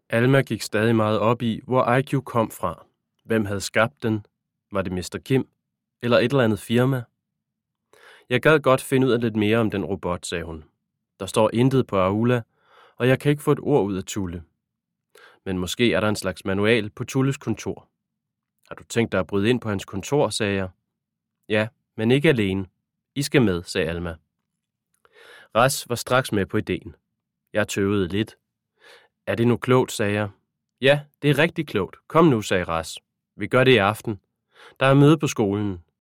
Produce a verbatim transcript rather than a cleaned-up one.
Alma gik stadig meget op i, hvor I Q kom fra. Hvem havde skabt den? Var det mister Kim? Eller et eller andet firma? Jeg gad godt finde ud af lidt mere om den robot, sagde hun. Der står intet på Aula, og jeg kan ikke få et ord ud af Tulle. Men måske er der en slags manual på Tulles kontor. Har du tænkt dig at bryde ind på hans kontor, sagde jeg. Ja, men ikke alene. I skal med, sagde Alma. Ras var straks med på ideen. Jeg tøvede lidt. Er det nu klogt, sagde jeg. Ja, det er rigtig klogt. Kom nu, sagde Ras. Vi gør det i aften. Der er møde på skolen.